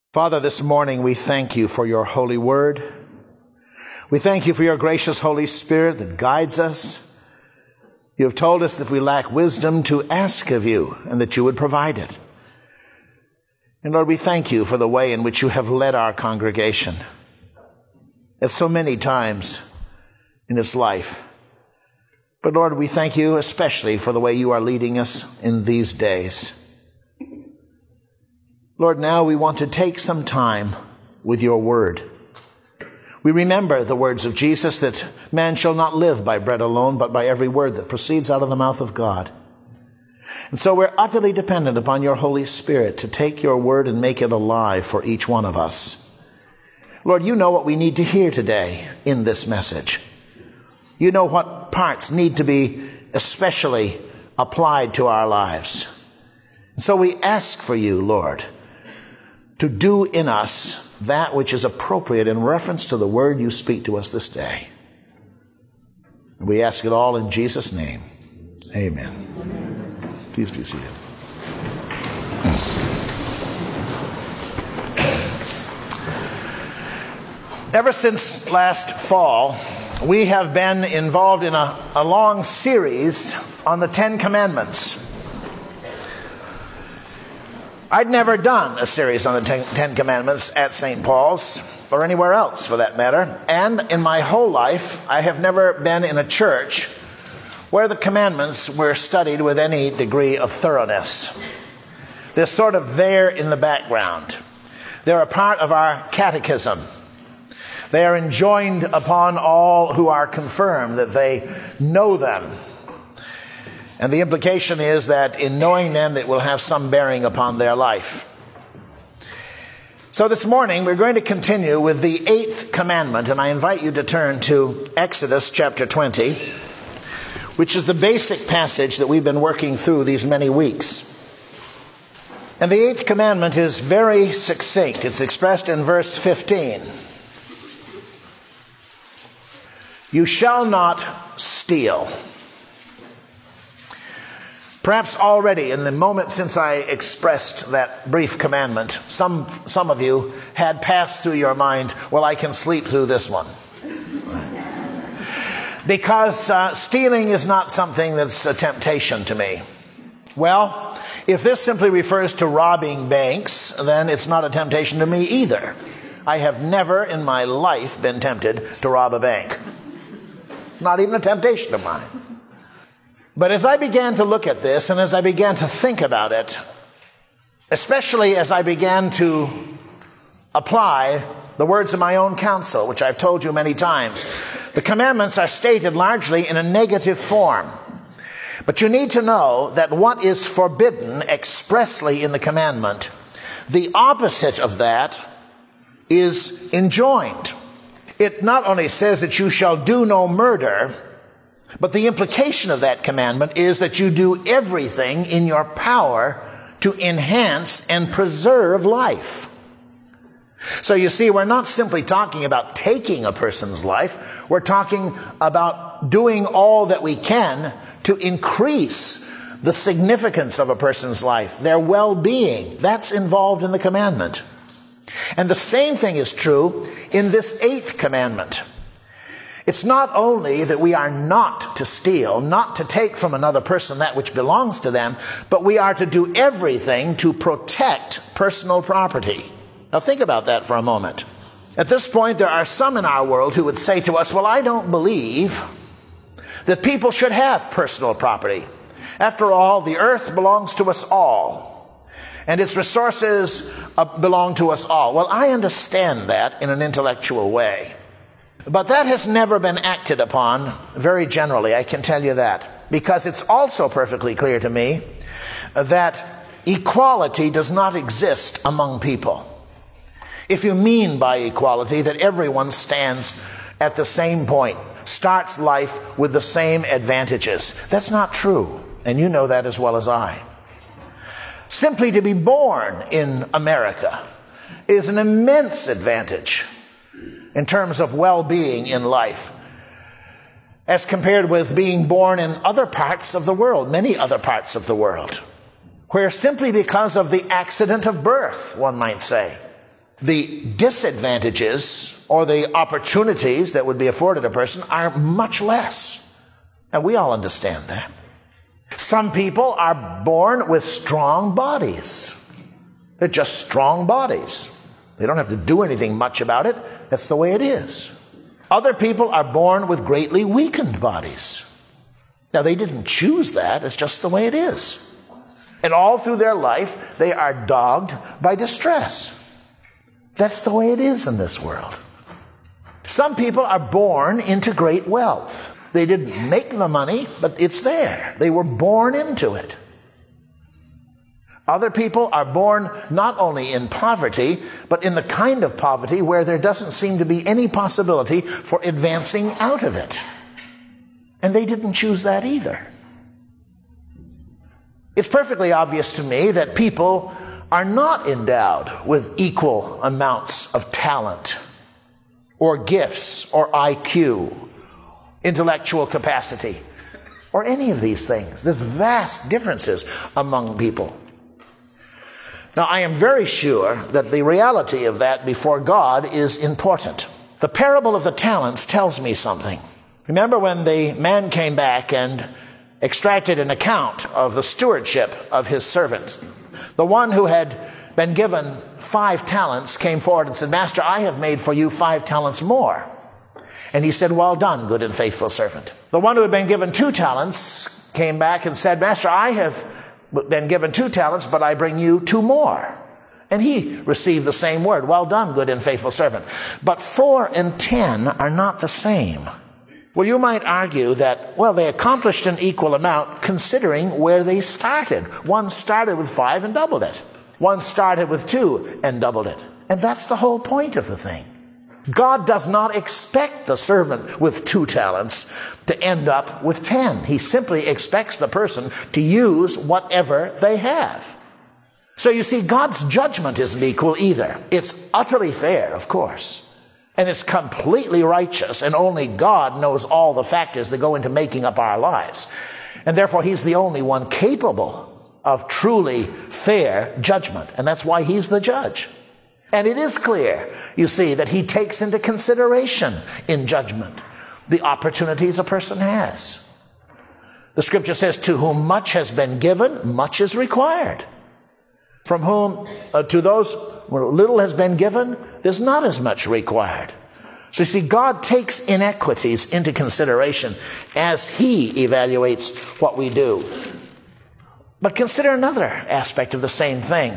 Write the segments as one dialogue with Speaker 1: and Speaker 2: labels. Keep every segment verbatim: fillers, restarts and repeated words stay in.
Speaker 1: Father, this morning we thank you for your holy word. We thank you for your gracious Holy Spirit that guides us. You have told us that if we lack wisdom to ask of you and that you would provide it. And Lord, we thank you for the way in which you have led our congregation at so many times in its life. But Lord, we thank you especially for the way you are leading us in these days. Lord, now we want to take some time with your word. We remember the words of Jesus that man shall not live by bread alone, but by every word that proceeds out of the mouth of God. And so we're utterly dependent upon your Holy Spirit to take your word and make it alive for each one of us. Lord, you know what we need to hear today in this message. You know what parts need to be especially applied to our lives. And so we ask for you, Lord, to do in us that which is appropriate in reference to the word you speak to us this day. We ask it all in Jesus' name. Amen. Amen. Please be seated. Ever since last fall, we have been involved in a, a long series on the Ten Commandments. I'd never done a series on the Ten, Ten Commandments at Saint Paul's, or anywhere else for that matter. And in my whole life, I have never been in a church where the commandments were studied with any degree of thoroughness. They're sort of there in the background. They're a part of our catechism. They are enjoined upon all who are confirmed that they know them. And the implication is that in knowing them, it will have some bearing upon their life. So this morning, we're going to continue with the eighth commandment, and I invite you to turn to Exodus chapter twenty, which is the basic passage that we've been working through these many weeks. And the eighth commandment is very succinct. It's expressed in verse fifteen. You shall not steal. Perhaps already in the moment since I expressed that brief commandment, some some of you had passed through your mind, well, I can sleep through this one. Because uh, stealing is not something that's a temptation to me. Well, if this simply refers to robbing banks, then it's not a temptation to me either. I have never in my life been tempted to rob a bank. Not even a temptation of mine. But as I began to look at this and as I began to think about it, especially as I began to apply the words of my own counsel, which I've told you many times, the commandments are stated largely in a negative form. But you need to know that what is forbidden expressly in the commandment, the opposite of that is enjoined. It not only says that you shall do no murder, but the implication of that commandment is that you do everything in your power to enhance and preserve life. So you see, we're not simply talking about taking a person's life. We're talking about doing all that we can to increase the significance of a person's life, their well-being. That's involved in the commandment. And the same thing is true in this eighth commandment. It's not only that we are not to steal, not to take from another person that which belongs to them, but we are to do everything to protect personal property. Now think about that for a moment. At this point, there are some in our world who would say to us, well, I don't believe that people should have personal property. After all, the earth belongs to us all, and its resources belong to us all. Well, I understand that in an intellectual way. But that has never been acted upon very generally, I can tell you that. Because it's also perfectly clear to me that equality does not exist among people. If you mean by equality that everyone stands at the same point, starts life with the same advantages, that's not true. And you know that as well as I. Simply to be born in America is an immense advantage in terms of well-being in life, as compared with being born in other parts of the world, many other parts of the world, where simply because of the accident of birth, one might say, The disadvantages or the opportunities that would be afforded a person are much less. And we all understand that. Some people are born with strong bodies. They're just strong bodies. They don't have to do anything much about it. That's the way it is. Other people are born with greatly weakened bodies. Now, they didn't choose that. It's just the way it is. And all through their life, they are dogged by distress. That's the way it is in this world. Some people are born into great wealth. They didn't make the money, but it's there. They were born into it. Other people are born not only in poverty, but in the kind of poverty where there doesn't seem to be any possibility for advancing out of it. And they didn't choose that either. It's perfectly obvious to me that people are not endowed with equal amounts of talent or gifts or I Q, intellectual capacity, or any of these things. There's vast differences among people. Now, I am very sure that the reality of that before God is important. The parable of the talents tells me something. Remember when the man came back and extracted an account of the stewardship of his servants? The one who had been given five talents came forward and said, "Master, I have made for you five talents more." And he said, "Well done, good and faithful servant." The one who had been given two talents came back and said, "Master, I have been given two talents, but I bring you two more." And he received the same word, "Well done, good and faithful servant." But four and ten are not the same. Well, you might argue that, well, they accomplished an equal amount considering where they started. One started with five and doubled it. One started with two and doubled it. And that's the whole point of the thing. God does not expect the servant with two talents to end up with ten. He simply expects the person to use whatever they have. So you see, God's judgment isn't equal either. It's utterly fair, of course. And it's completely righteous, and only God knows all the factors that go into making up our lives. And therefore, He's the only one capable of truly fair judgment. And that's why He's the judge. And it is clear, you see, that He takes into consideration in judgment the opportunities a person has. The Scripture says, "To whom much has been given, much is required. From whom, uh, to those where little has been given, there's not as much required." So you see, God takes inequities into consideration as He evaluates what we do. But consider another aspect of the same thing.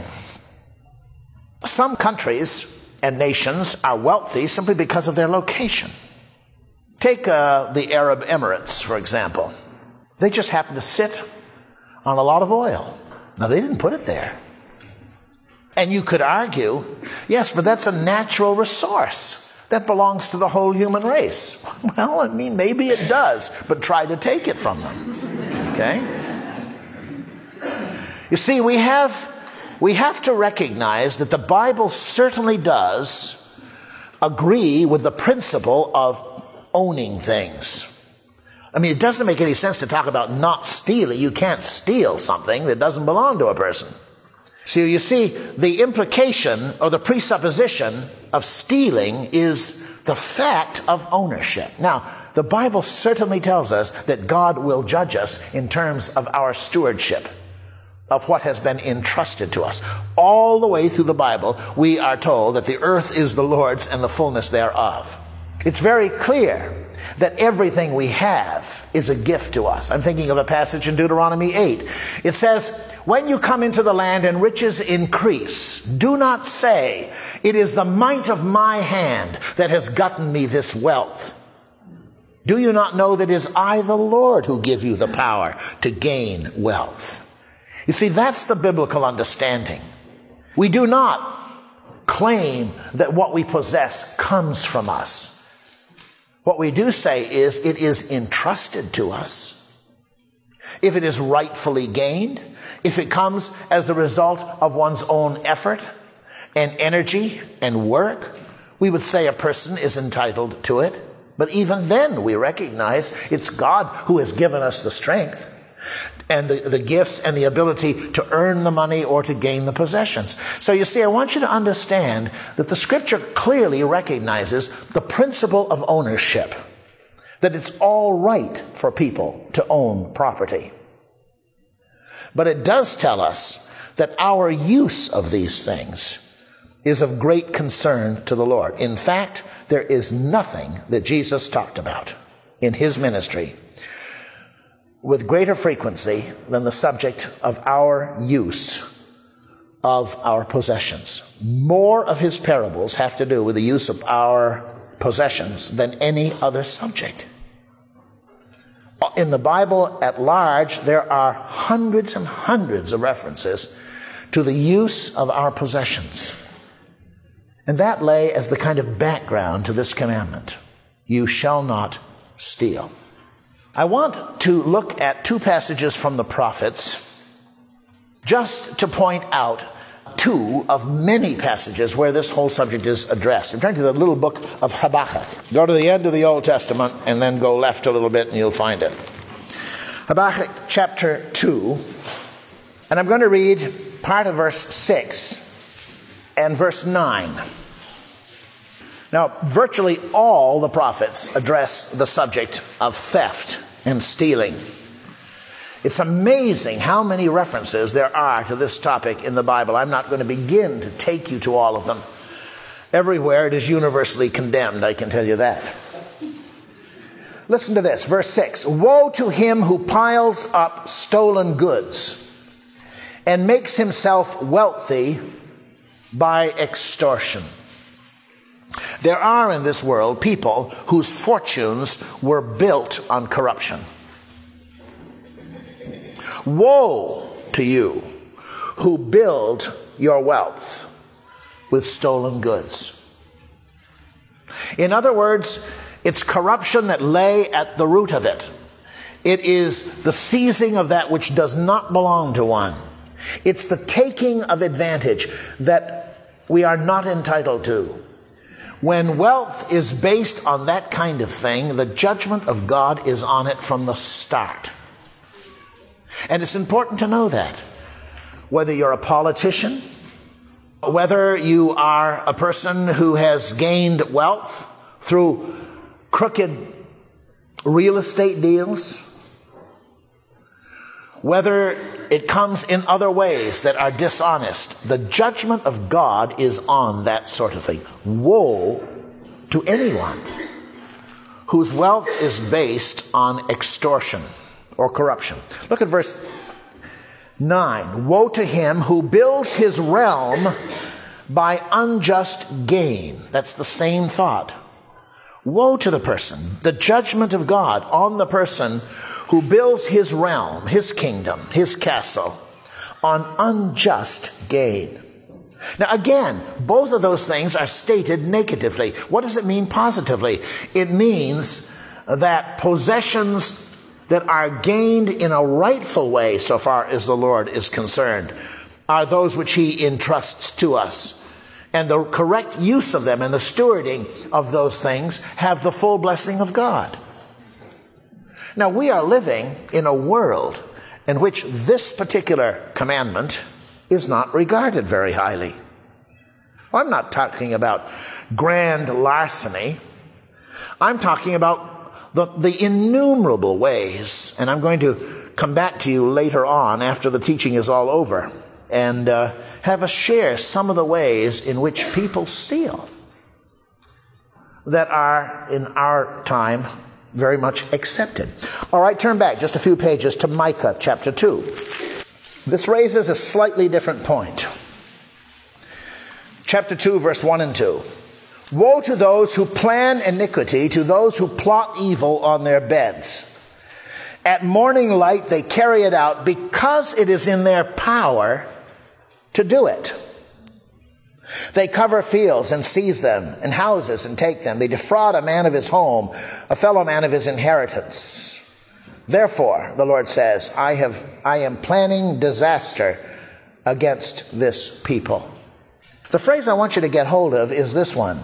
Speaker 1: Some countries and nations are wealthy simply because of their location. Take uh, the Arab Emirates, for example. They just happen to sit on a lot of oil. Now, they didn't put it there. And you could argue, yes, but that's a natural resource that belongs to the whole human race. Well, I mean, maybe it does, but try to take it from them. Okay? You see, we have we have to recognize that the Bible certainly does agree with the principle of owning things. I mean, it doesn't make any sense to talk about not stealing. You can't steal something that doesn't belong to a person. So you see, the implication or the presupposition of stealing is the fact of ownership. Now, the Bible certainly tells us that God will judge us in terms of our stewardship of what has been entrusted to us. All the way through the Bible, we are told that the earth is the Lord's and the fullness thereof. It's very clear that everything we have is a gift to us. I'm thinking of a passage in Deuteronomy eight. It says, "When you come into the land and riches increase, do not say, 'It is the might of my hand that has gotten me this wealth.' Do you not know that it is I, the Lord, who give you the power to gain wealth?" You see, that's the biblical understanding. We do not claim that what we possess comes from us. What we do say is it is entrusted to us. If it is rightfully gained, if it comes as the result of one's own effort and energy and work, we would say a person is entitled to it. But even then, we recognize it's God who has given us the strength. and the, the gifts and the ability to earn the money or to gain the possessions. So you see, I want you to understand that the Scripture clearly recognizes the principle of ownership, that it's all right for people to own property. But it does tell us that our use of these things is of great concern to the Lord. In fact, there is nothing that Jesus talked about in his ministry with greater frequency than the subject of our use of our possessions. More of his parables have to do with the use of our possessions than any other subject. In the Bible at large, there are hundreds and hundreds of references to the use of our possessions. And that lay as the kind of background to this commandment. You shall not steal. I want to look at two passages from the prophets just to point out two of many passages where this whole subject is addressed. I'm turning to the little book of Habakkuk. Go to the end of the Old Testament and then go left a little bit and you'll find it. Habakkuk chapter two, and I'm going to read part of verse six and verse nine. Now, virtually all the prophets address the subject of theft and stealing. It's amazing how many references there are to this topic in the Bible. I'm not going to begin to take you to all of them. Everywhere it is universally condemned, I can tell you that. Listen to this, verse six. Woe to him who piles up stolen goods and makes himself wealthy by extortion. There are in this world people whose fortunes were built on corruption. Woe to you who build your wealth with stolen goods. In other words, it's corruption that lay at the root of it. It is the seizing of that which does not belong to one. It's the taking of advantage that we are not entitled to. When wealth is based on that kind of thing, the judgment of God is on it from the start. And it's important to know that. Whether you're a politician, whether you are a person who has gained wealth through crooked real estate deals, whether it comes in other ways that are dishonest, the judgment of God is on that sort of thing. Woe to anyone whose wealth is based on extortion or corruption. Look at verse nine. Woe to him who builds his realm by unjust gain. That's the same thought. Woe to the person, the judgment of God on the person who builds his realm, his kingdom, his castle on unjust gain. Now again, both of those things are stated negatively. What does it mean positively? It means that possessions that are gained in a rightful way, so far as the Lord is concerned, are those which he entrusts to us. And the correct use of them and the stewarding of those things have the full blessing of God. Now, we are living in a world in which this particular commandment is not regarded very highly. I'm not talking about grand larceny. I'm talking about the, the innumerable ways, and I'm going to come back to you later on after the teaching is all over, and uh, have us share some of the ways in which people steal that are, in our time, very much accepted. All right, turn back just a few pages to Micah chapter two. This raises a slightly different point. Chapter two, verse one and two. Woe to those who plan iniquity, to those who plot evil on their beds. At morning light they carry it out because it is in their power to do it. They cover fields and seize them, and houses and take them. They defraud a man of his home, a fellow man of his inheritance. Therefore, the Lord says, I have, I am planning disaster against this people. The phrase I want you to get hold of is this one.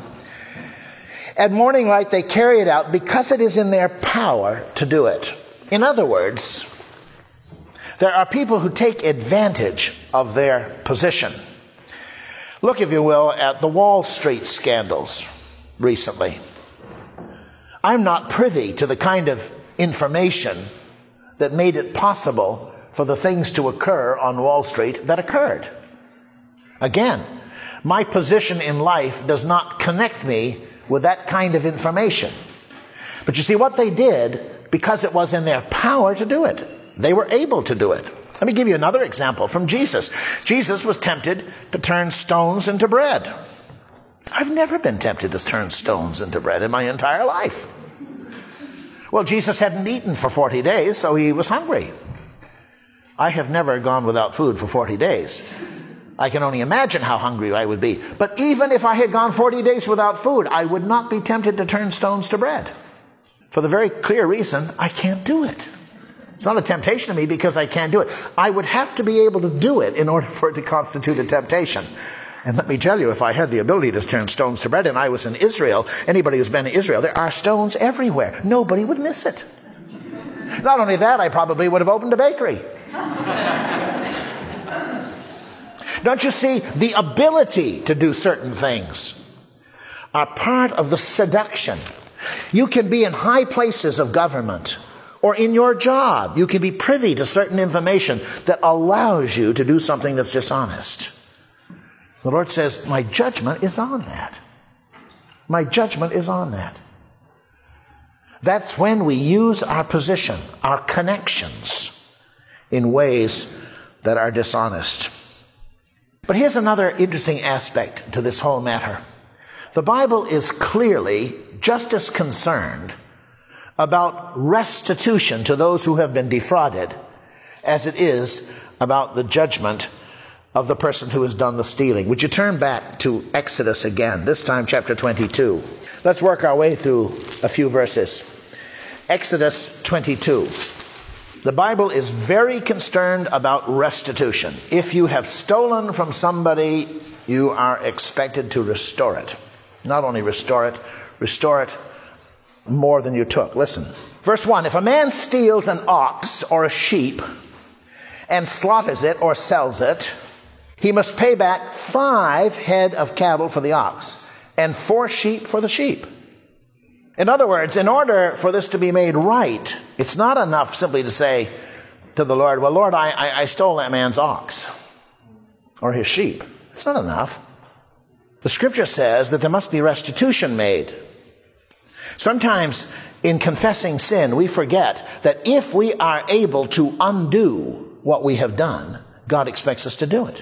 Speaker 1: At morning light they carry it out because it is in their power to do it. In other words, There are people who take advantage of their position. Look, if you will, at the Wall Street scandals recently. I'm not privy to the kind of information that made it possible for the things to occur on Wall Street that occurred. Again, my position in life does not connect me with that kind of information. But you see, what they did, because it was in their power to do it, they were able to do it. Let me give you another example from Jesus. Jesus was tempted to turn stones into bread. I've never been tempted to turn stones into bread in my entire life. Well, Jesus hadn't eaten for forty days, so he was hungry. I have never gone without food for forty days. I can only imagine how hungry I would be. But even if I had gone forty days without food, I would not be tempted to turn stones to bread. For the very clear reason, I can't do it. It's not a temptation to me because I can't do it. I would have to be able to do it in order for it to constitute a temptation. And let me tell you, if I had the ability to turn stones to bread and I was in Israel, anybody who's been to Israel, there are stones everywhere. Nobody would miss it. Not only that, I probably would have opened a bakery. Don't you see, the ability to do certain things are part of the seduction. You can be in high places of government or in your job. You can be privy to certain information that allows you to do something that's dishonest. The Lord says, my judgment is on that. My judgment is on that. That's when we use our position, our connections, in ways that are dishonest. But here's another interesting aspect to this whole matter. The Bible is clearly just as concerned about restitution to those who have been defrauded as it is about the judgment of the person who has done the stealing. Would you turn back to Exodus again, this time chapter twenty-two. Let's work our way through a few verses. Exodus twenty-two. The Bible is very concerned about restitution. If you have stolen from somebody, you are expected to restore it. Not only restore it, restore it more than you took. Listen. Verse one, if a man steals an ox or a sheep and slaughters it or sells it, he must pay back five head of cattle for the ox and four sheep for the sheep. In other words, in order for this to be made right, it's not enough simply to say to the Lord, well, Lord, I, I, I stole that man's ox or his sheep. It's not enough. The Scripture says that there must be restitution made. Sometimes in confessing sin, we forget that if we are able to undo what we have done, God expects us to do it.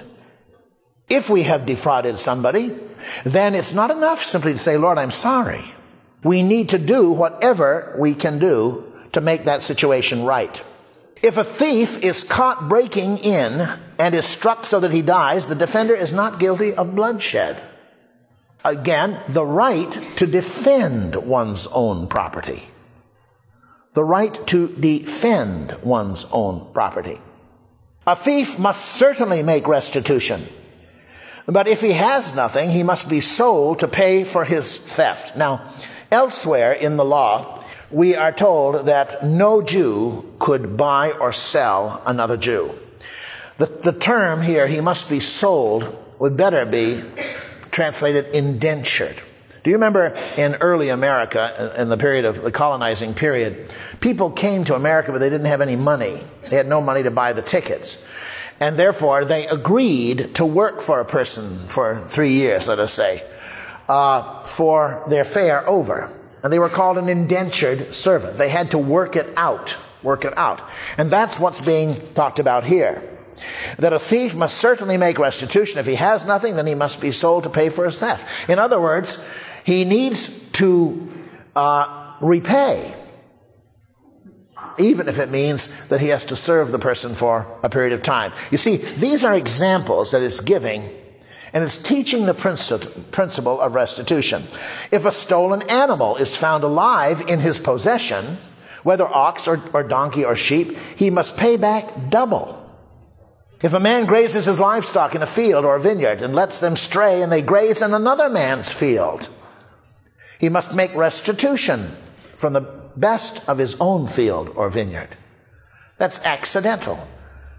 Speaker 1: If we have defrauded somebody, then it's not enough simply to say, Lord, I'm sorry. We need to do whatever we can do to make that situation right. If a thief is caught breaking in and is struck so that he dies, the defender is not guilty of bloodshed. Again, the right to defend one's own property. The right to defend one's own property. A thief must certainly make restitution. But if he has nothing, he must be sold to pay for his theft. Now, elsewhere in the law, we are told that no Jew could buy or sell another Jew. The, the term here, he must be sold, would better be translated indentured. Do you remember in early America, in the period of the colonizing period, people came to America, but they didn't have any money. They had no money to buy the tickets. And therefore, they agreed to work for a person for three years, let us say, uh, for their fare over. And they were called an indentured servant. They had to work it out, work it out. And that's what's being talked about here. That a thief must certainly make restitution. If he has nothing, then he must be sold to pay for his theft. In other words, he needs to uh, repay, even if it means that he has to serve the person for a period of time. You see, these are examples that it's giving, and it's teaching the principle of restitution. If a stolen animal is found alive in his possession, whether ox or, or donkey or sheep, he must pay back double. If a man grazes his livestock in a field or a vineyard and lets them stray and they graze in another man's field, he must make restitution from the best of his own field or vineyard. That's accidental.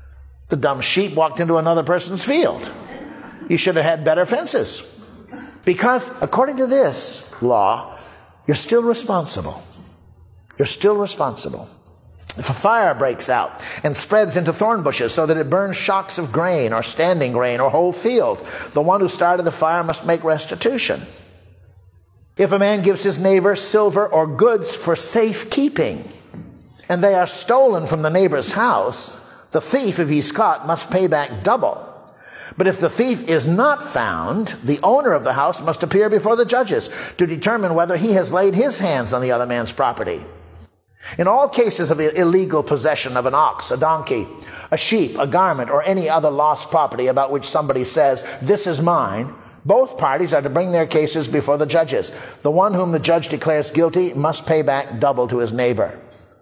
Speaker 1: The dumb sheep walked into another person's field. You should have had better fences. Because according to this law, you're still responsible. You're still responsible. If a fire breaks out and spreads into thorn bushes so that it burns shocks of grain or standing grain or whole field, the one who started the fire must make restitution. If a man gives his neighbor silver or goods for safekeeping, and they are stolen from the neighbor's house, the thief, if he's caught, must pay back double. But if the thief is not found, the owner of the house must appear before the judges to determine whether he has laid his hands on the other man's property. In all cases of illegal possession of an ox, a donkey, a sheep, a garment, or any other lost property about which somebody says, "This is mine," both parties are to bring their cases before the judges. The one whom the judge declares guilty must pay back double to his neighbor.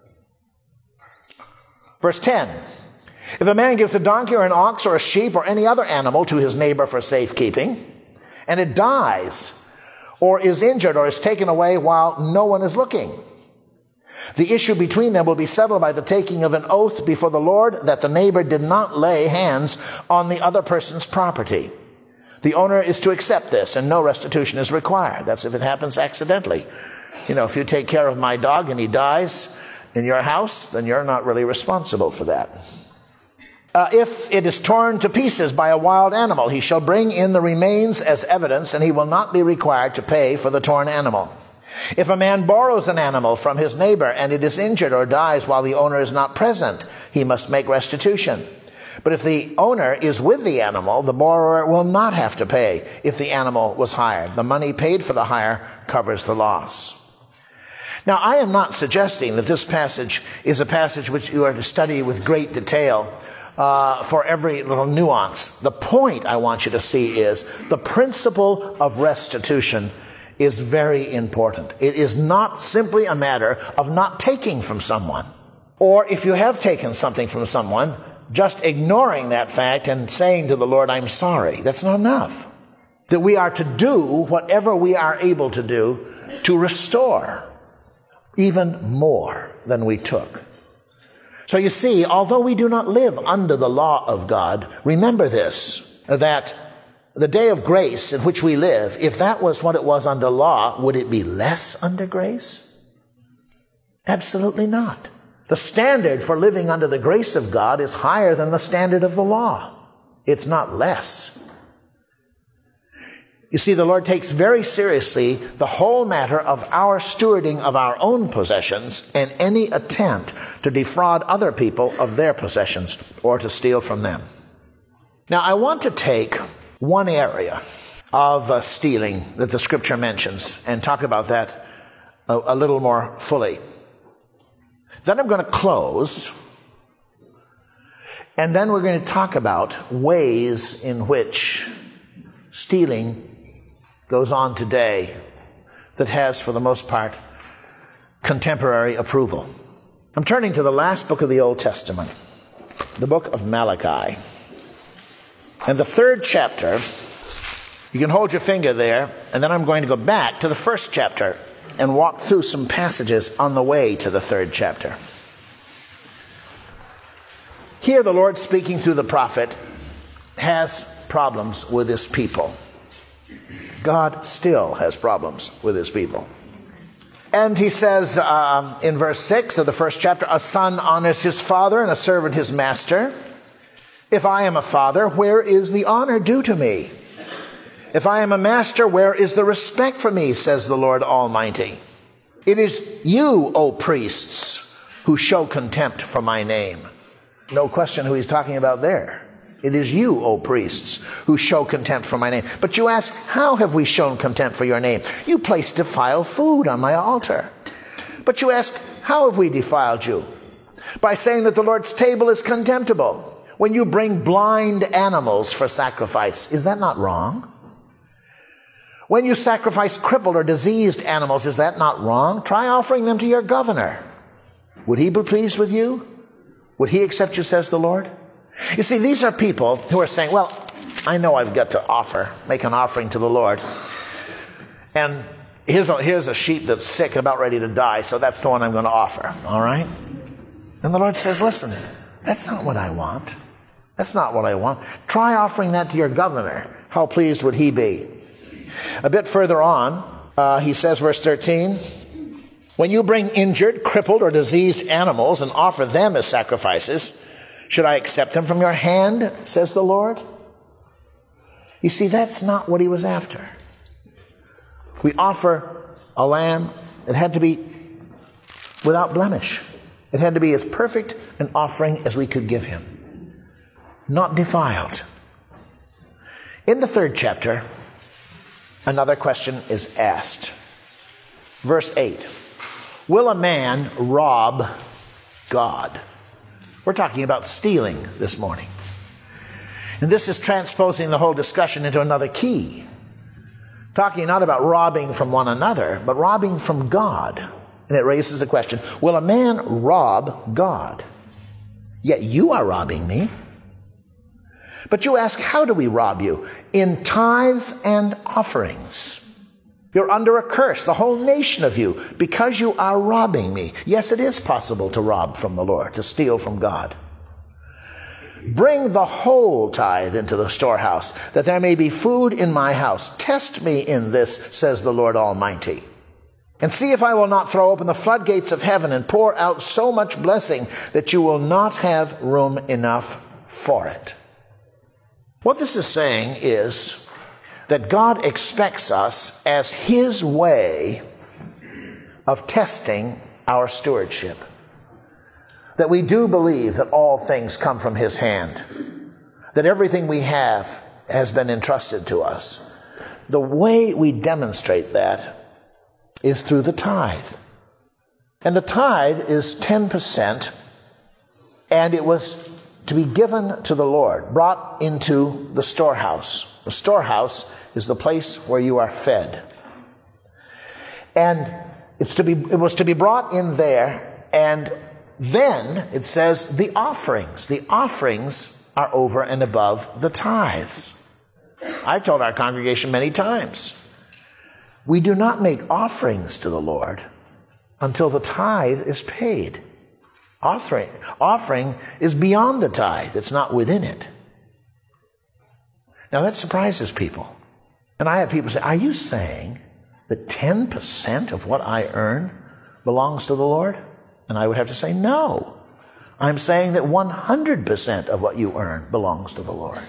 Speaker 1: Verse ten. If a man gives a donkey or an ox or a sheep or any other animal to his neighbor for safekeeping, and it dies, or is injured, or is taken away while no one is looking, the issue between them will be settled by the taking of an oath before the Lord that the neighbor did not lay hands on the other person's property. The owner is to accept this, and no restitution is required. That's if it happens accidentally. You know, if you take care of my dog and he dies in your house, then you're not really responsible for that. Uh, if it is torn to pieces by a wild animal, he shall bring in the remains as evidence, and he will not be required to pay for the torn animal. If a man borrows an animal from his neighbor and it is injured or dies while the owner is not present, he must make restitution. But if the owner is with the animal, the borrower will not have to pay if the animal was hired. The money paid for the hire covers the loss. Now, I am not suggesting that this passage is a passage which you are to study with great detail uh, for every little nuance. The point I want you to see is the principle of restitution is very important. It is not simply a matter of not taking from someone, or if you have taken something from someone, just ignoring that fact and saying to the Lord, "I'm sorry." That's not enough. That we are to do whatever we are able to do to restore even more than we took. So you see, although we do not live under the law of God, remember this, that the day of grace in which we live, if that was what it was under law, would it be less under grace? Absolutely not. The standard for living under the grace of God is higher than the standard of the law. It's not less. You see, the Lord takes very seriously the whole matter of our stewarding of our own possessions and any attempt to defraud other people of their possessions or to steal from them. Now, I want to take one area of uh, stealing that the Scripture mentions and talk about that a, a little more fully. Then I'm going to close, and then we're going to talk about ways in which stealing goes on today that has, for the most part, contemporary approval. I'm turning to the last book of the Old Testament, the book of Malachi. And the third chapter, you can hold your finger there, and then I'm going to go back to the first chapter and walk through some passages on the way to the third chapter. Here the Lord, speaking through the prophet, has problems with his people. God still has problems with his people. And he says um, in verse six of the first chapter, "A son honors his father and a servant his master. If I am a father, where is the honor due to me? If I am a master, where is the respect for me, says the Lord Almighty? It is you, O priests, who show contempt for my name." No question who he's talking about there. It is you, O priests, who show contempt for my name. But you ask, how have we shown contempt for your name? You place defiled food on my altar. But you ask, how have we defiled you? By saying that the Lord's table is contemptible. When you bring blind animals for sacrifice, is that not wrong? When you sacrifice crippled or diseased animals, is that not wrong? Try offering them to your governor. Would he be pleased with you? Would he accept you, says the Lord? You see, these are people who are saying, well, I know I've got to offer, make an offering to the Lord. And here's a, here's a sheep that's sick and about ready to die, so that's the one I'm going to offer, all right? And the Lord says, listen, that's not what I want. That's not what I want. Try offering that to your governor. How pleased would he be? A bit further on, uh, he says, verse thirteen, when you bring injured, crippled, or diseased animals and offer them as sacrifices, should I accept them from your hand, says the Lord? You see, that's not what he was after. We offer a lamb. It had to be without blemish. It had to be as perfect an offering as we could give him, not defiled. In the third chapter, another question is asked. Verse eight, will a man rob God? We're talking about stealing this morning. And this is transposing the whole discussion into another key. Talking not about robbing from one another, but robbing from God. And it raises the question, will a man rob God? Yet you are robbing me. But you ask, how do we rob you? In tithes and offerings. You're under a curse, the whole nation of you, because you are robbing me. Yes, it is possible to rob from the Lord, to steal from God. Bring the whole tithe into the storehouse, that there may be food in my house. Test me in this, says the Lord Almighty. And see if I will not throw open the floodgates of heaven and pour out so much blessing that you will not have room enough for it. What this is saying is that God expects us as his way of testing our stewardship. That we do believe that all things come from his hand. That everything we have has been entrusted to us. The way we demonstrate that is through the tithe. And the tithe is ten percent, and it was to be given to the Lord, brought into the storehouse. The storehouse is the place where you are fed. And it's to be, it was to be brought in there, and then it says the offerings. The offerings are over and above the tithes. I've told our congregation many times, we do not make offerings to the Lord until the tithe is paid. Offering, offering is beyond the tithe. It's not within it. Now that surprises people. And I have people say, are you saying that ten percent of what I earn belongs to the Lord? And I would have to say, no. I'm saying that one hundred percent of what you earn belongs to the Lord.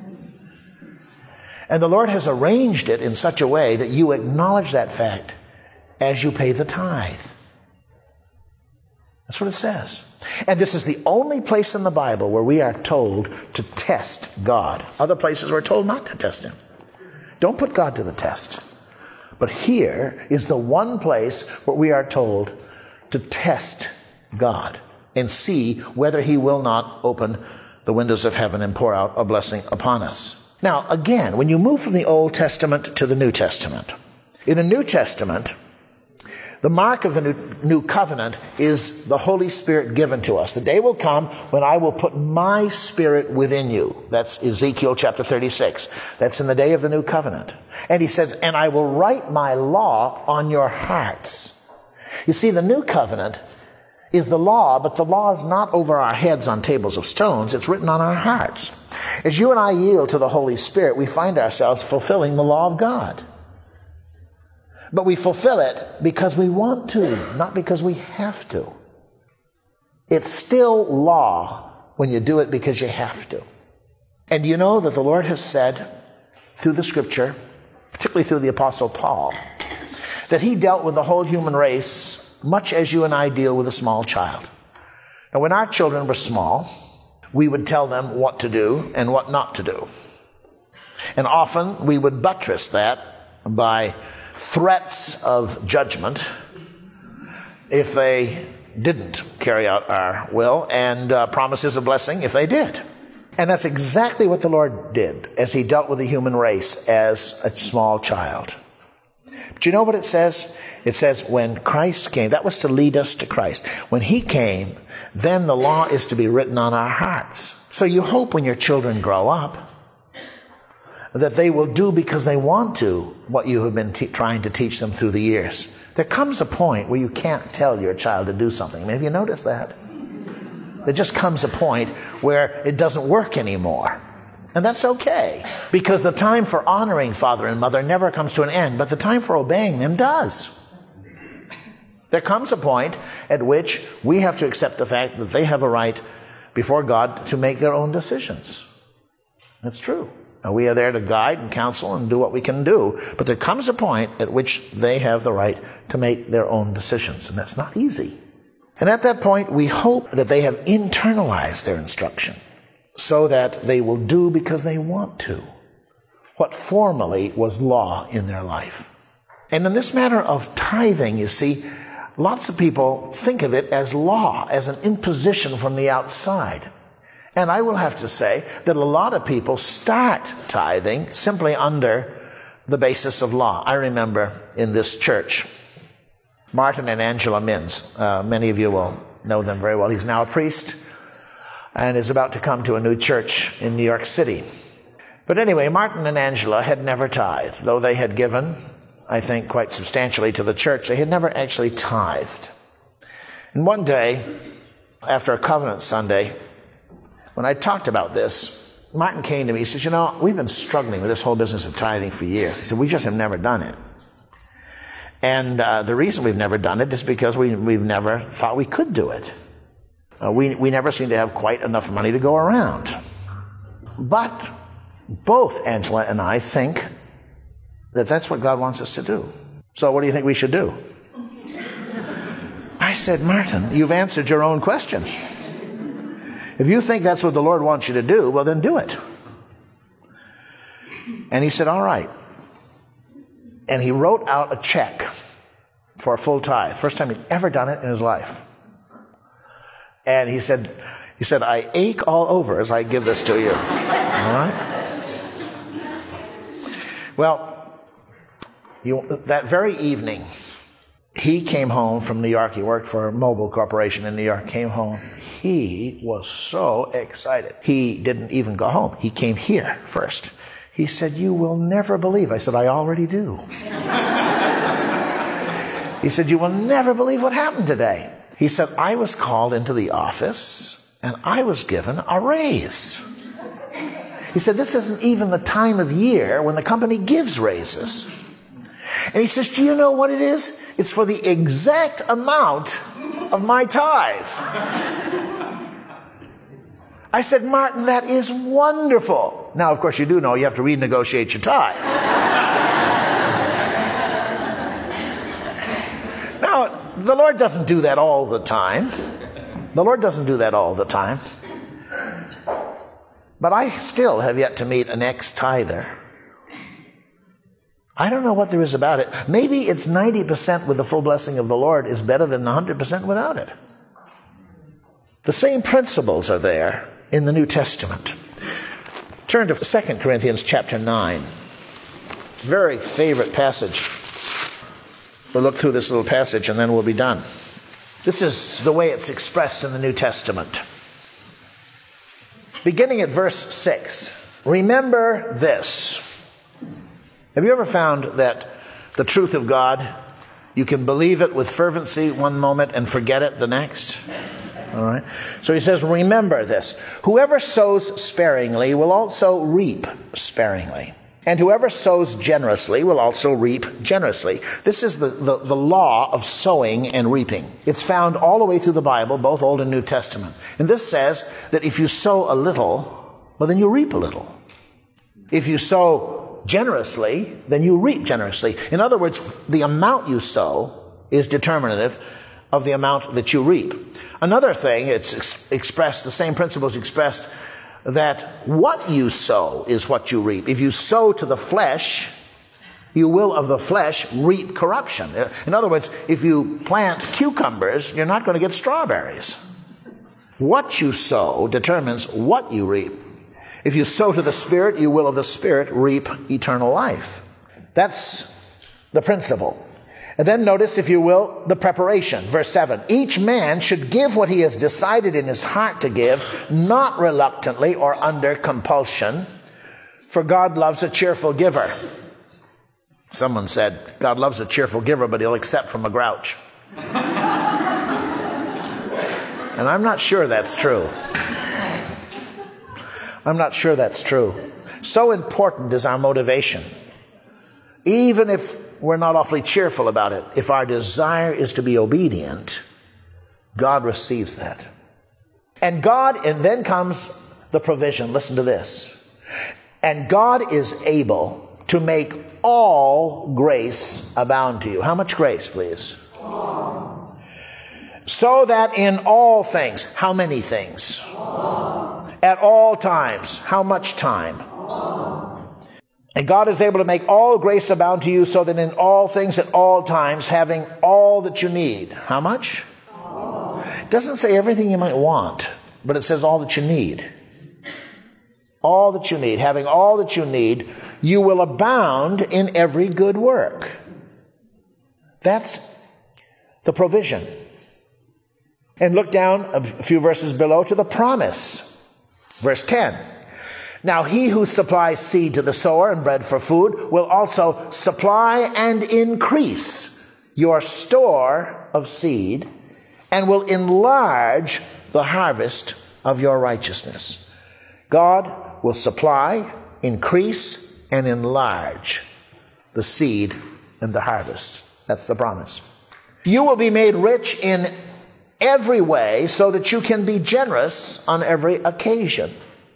Speaker 1: And the Lord has arranged it in such a way that you acknowledge that fact as you pay the tithe. That's what it says. And this is the only place in the Bible where we are told to test God. Other places we're told not to test him. Don't put God to the test. But here is the one place where we are told to test God and see whether he will not open the windows of heaven and pour out a blessing upon us. Now, again, when you move from the Old Testament to the New Testament, in the New Testament, the mark of the new, new covenant is the Holy Spirit given to us. The day will come when I will put my Spirit within you. That's Ezekiel chapter thirty-six. That's in the day of the new covenant. And he says, and I will write my law on your hearts. You see, the new covenant is the law, but the law is not over our heads on tables of stones. It's written on our hearts. As you and I yield to the Holy Spirit, we find ourselves fulfilling the law of God. But we fulfill it because we want to, not because we have to. It's still law when you do it because you have to. And you know that the Lord has said through the Scripture, particularly through the Apostle Paul, that he dealt with the whole human race much as you and I deal with a small child. Now, when our children were small, we would tell them what to do and what not to do. And often we would buttress that by threats of judgment if they didn't carry out our will, and uh, promises of blessing if they did. And that's exactly what the Lord did as he dealt with the human race as a small child. But you know what it says? It says when Christ came, that was to lead us to Christ. When he came, then the law is to be written on our hearts. So you hope when your children grow up that they will do because they want to what you have been te- trying to teach them through the years. There comes a point where you can't tell your child to do something. Have you noticed that? There just comes a point where it doesn't work anymore. And that's okay, because the time for honoring father and mother never comes to an end, but the time for obeying them does. There comes a point at which we have to accept the fact that they have a right before God to make their own decisions. That's true. Now, we are there to guide and counsel and do what we can do, but there comes a point at which they have the right to make their own decisions, and that's not easy. And at that point, we hope that they have internalized their instruction so that they will do because they want to what formerly was law in their life. And in this matter of tithing, you see, lots of people think of it as law, as an imposition from the outside. And I will have to say that a lot of people start tithing simply under the basis of law. I remember in this church, Martin and Angela Minns. Uh, many of you will know them very well. He's now a priest and is about to come to a new church in New York City. But anyway, Martin and Angela had never tithed, though they had given, I think, quite substantially to the church. They had never actually tithed. And one day, after a covenant Sunday, when I talked about this, Martin came to me. He says, you know, we've been struggling with this whole business of tithing for years. He said, we just have never done it. And uh, the reason we've never done it is because we, we've never thought we could do it. Uh, we, we never seem to have quite enough money to go around. But both Angela and I think that that's what God wants us to do. So what do you think we should do? I said, Martin, you've answered your own question. If you think that's what the Lord wants you to do, well, then do it. And he said, all right. And he wrote out a check for a full tithe. First time he'd ever done it in his life. And he said, he said, I ache all over as I give this to you. All right? Well, you, that very evening, he came home from New York. He worked for a Mobil Corporation in New York. Came home. He was so excited. He didn't even go home. He came here first. He said, you will never believe. I said, I already do. He said, you will never believe what happened today. He said, I was called into the office and I was given a raise. He said, this isn't even the time of year when the company gives raises. And he says, do you know what it is? It's for the exact amount of my tithe. I said, Martin, that is wonderful. Now, of course, you do know you have to renegotiate your tithe. Now, the Lord doesn't do that all the time. The Lord doesn't do that all the time. But I still have yet to meet an ex-tither. I don't know what there is about it. Maybe it's ninety percent with the full blessing of the Lord is better than one hundred percent without it. The same principles are there in the New Testament. Turn to Second Corinthians chapter nine. Very favorite passage. We'll look through this little passage and then we'll be done. This is the way it's expressed in the New Testament. Beginning at verse six. Remember this. Have you ever found that the truth of God, you can believe it with fervency one moment and forget it the next? All right. So he says, remember this. Whoever sows sparingly will also reap sparingly. And whoever sows generously will also reap generously. This is the, the, the law of sowing and reaping. It's found all the way through the Bible, both Old and New Testament. And this says that if you sow a little, well, then you reap a little. If you sow generously, then you reap generously. In other words, the amount you sow is determinative of the amount that you reap. Another thing, it's ex- expressed, the same principle is expressed, that what you sow is what you reap. If you sow to the flesh, you will of the flesh reap corruption. In other words, if you plant cucumbers, you're not going to get strawberries. What you sow determines what you reap. If you sow to the Spirit, you will of the Spirit reap eternal life. That's the principle. And then notice, if you will, the preparation. Verse seven. Each man should give what he has decided in his heart to give, not reluctantly or under compulsion, for God loves a cheerful giver. Someone said, God loves a cheerful giver, but he'll accept from a grouch. And I'm not sure that's true. I'm not sure that's true. So important is our motivation. Even if we're not awfully cheerful about it, if our desire is to be obedient, God receives that. And God, and then comes the provision. Listen to this. And God is able to make all grace abound to you. How much grace, please? All. So that in all things, how many things? All. At all times, how much time? All. And God is able to make all grace abound to you, so that in all things at all times, having all that you need. How much? All. It doesn't say everything you might want, but it says all that you need. All that you need. Having all that you need, you will abound in every good work. That's the provision. And look down a few verses below to the promise. Verse ten. Now he who supplies seed to the sower and bread for food will also supply and increase your store of seed and will enlarge the harvest of your righteousness. God will supply, increase, and enlarge the seed and the harvest. That's the promise. You will be made rich in every way so that you can be generous on every occasion.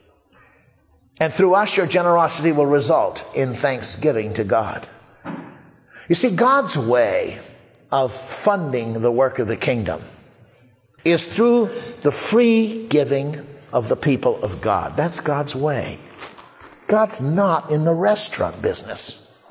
Speaker 1: And through us, your generosity will result in thanksgiving to God. You see, God's way of funding the work of the kingdom is through the free giving of the people of God. That's God's way. God's not in the restaurant business.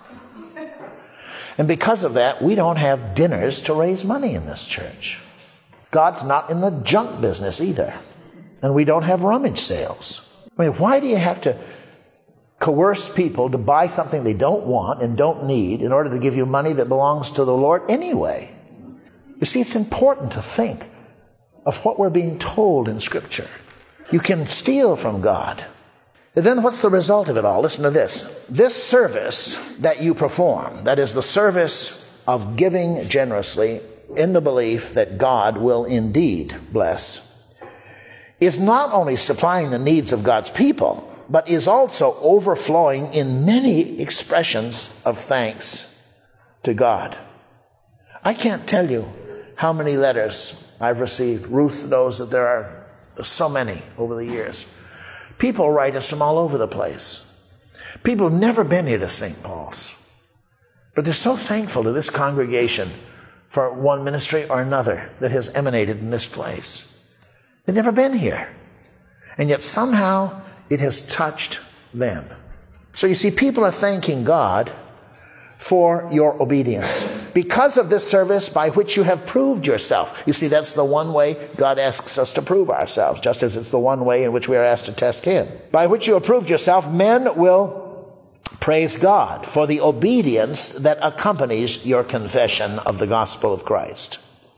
Speaker 1: And because of that, we don't have dinners to raise money in this church. God's not in the junk business either. And we don't have rummage sales. I mean, why do you have to coerce people to buy something they don't want and don't need in order to give you money that belongs to the Lord anyway? You see, it's important to think of what we're being told in Scripture. You can steal from God. And then what's the result of it all? Listen to this. This service that you perform, that is the service of giving generously in the belief that God will indeed bless, is not only supplying the needs of God's people, but is also overflowing in many expressions of thanks to God. I can't tell you how many letters I've received. Ruth knows that there are so many over the years. People write us from all over the place. People have never been here to Saint Paul's, but they're so thankful to this congregation for one ministry or another that has emanated in this place. They've never been here, and yet somehow it has touched them. So you see, people are thanking God for your obedience because of this service by which you have proved yourself. You see, that's the one way God asks us to prove ourselves, just as it's the one way in which we are asked to test Him. By which you have proved yourself, men will praise God for the obedience that accompanies your confession of the gospel of Christ,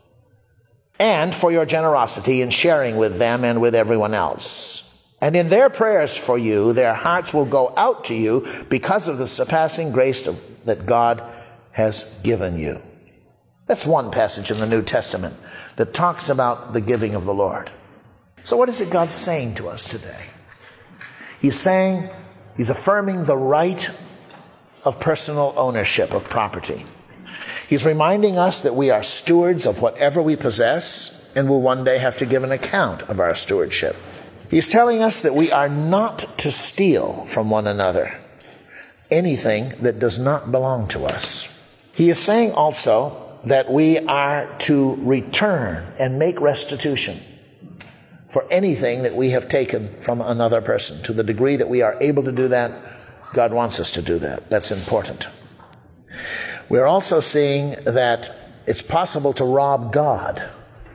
Speaker 1: and for your generosity in sharing with them and with everyone else. And in their prayers for you, their hearts will go out to you because of the surpassing grace of, that God has given you. That's one passage in the New Testament that talks about the giving of the Lord. So what is it God's saying to us today? He's saying, He's affirming the right of personal ownership of property. He's reminding us that we are stewards of whatever we possess and will one day have to give an account of our stewardship. He's telling us that we are not to steal from one another anything that does not belong to us. He is saying also that we are to return and make restitution for anything that we have taken from another person. To the degree that we are able to do that, God wants us to do that. That's important. We're also seeing that it's possible to rob God.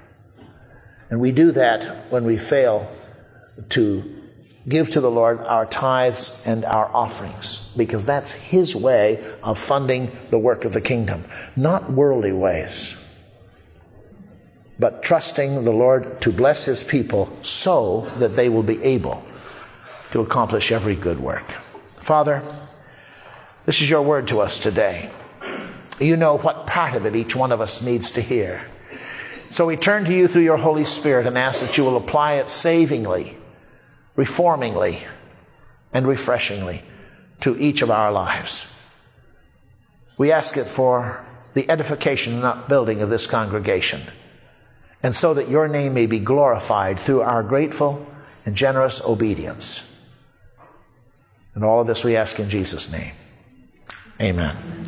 Speaker 1: And we do that when we fail to give to the Lord our tithes and our offerings, because that's His way of funding the work of the kingdom. Not worldly ways, but trusting the Lord to bless His people so that they will be able to accomplish every good work. Father, this is your word to us today. You know what part of it each one of us needs to hear. So we turn to you through your Holy Spirit and ask that you will apply it savingly, reformingly, and refreshingly to each of our lives. We ask it for the edification and upbuilding of this congregation, and so that your name may be glorified through our grateful and generous obedience. And all of this we ask in Jesus' name. Amen.